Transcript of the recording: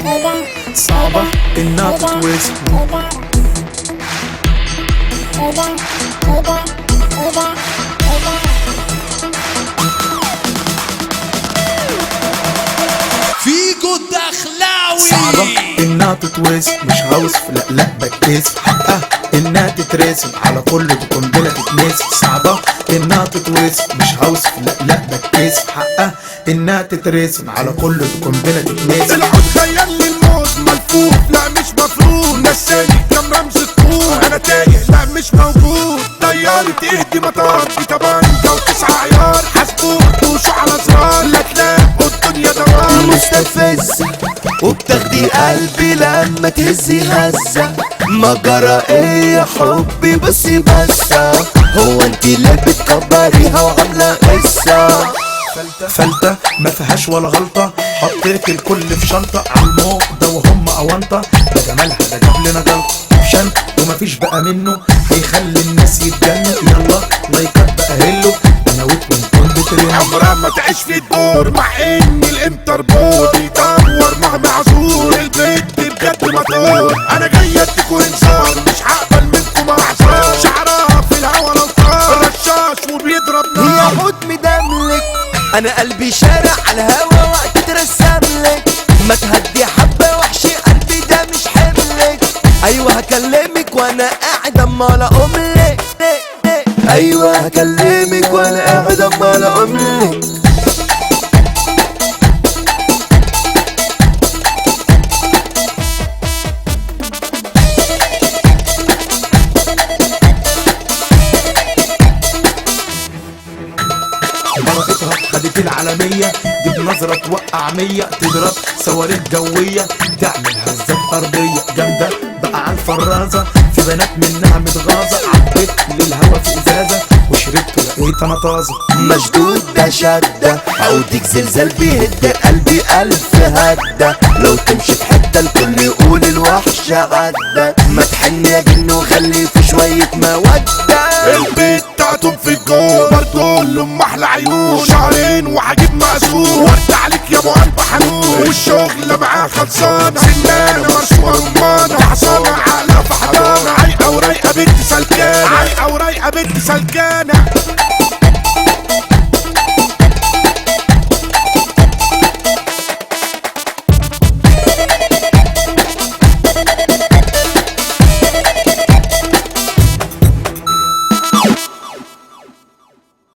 صعبة انها تتوزن. فيجو الدخلاوي صعبة انها تتوزن، مش هوصف لا بتكسف حقها انها تترسم على كل دي قنبلة تتنسي. صعبة انها تتوزن، مش هوصف لا بتكسف حقها انها تترسم على كل دي قنبلة تتنسي. العود خيال للموت ملفوف، لا مش مفروض نساني كم رمز الطول. انا تايه لا مش موجود، طيارة تهدي مطار في تبانجا وتسعة عيار. حاسبوك دوشوا على زرار، لا تلاقوا الدنيا دوار. مستفز وبتاخدي قلبي لما تهزي هزة. ما جرى ايه يا حبي بصي بسة، هو انت اللي بتكبريها وعاملة قصة. فلتة ما فيهاش ولا غلطة، حطيت الكل في شنطة عالموق ده وهم أونطة. ده جمالها ده جاب لنا جلطة اوبشن ومفيش بقى منه، هيخلي الناس يتجنوا. يلا لايكات بقى هلو، انا وانتم بترنوا. عمرها ما تعيش في الدور مع ان الانتربول بيدور مع معذور. البيت بجد مطور، انا جاي اديكوا انذار، مش هقبل منكم اعذار. شعرها في الهوا لو طار رشاش وبيضرب يا نار. حوت مدملك انا قلبي شارع على الهوا وقت ترسملك. ما تهدي حبة وحشي قلبي ده مش حملك. ايوه هكلمك وانا قاعد امال اقوملك. ايوه هكلمك وانا قاعد امال اقوملك. برقتها خدت العالمية دي بنظرة توقع 100، تضرب صواريخ جوية تعمل هزات أرضية جامدة بقى عالفرازة. في بنات منها متغاظة، عبيت للهوا في إزازة وشربت لقيت أنا طازة. مشدود ده شدة عودك زلزال بيهد قلبي ألف هدة. لو تمشي في حتة الكل يقول الوحشة عدة. ما تحن يا جن وخلي في شوية مودة. البيت بتاعتهم في الجو برضه لهم احلى عيون. شهرين وهجيب مأذون، ورد عليك يا ابو قلب حنون. والشغل معاه خلصانة، سنانة مرسومة رمانة. حصانة عقلها في حضانة، عايقة ورايقة بنت سلكانة، عايقة ورايقة بنت سلكانة.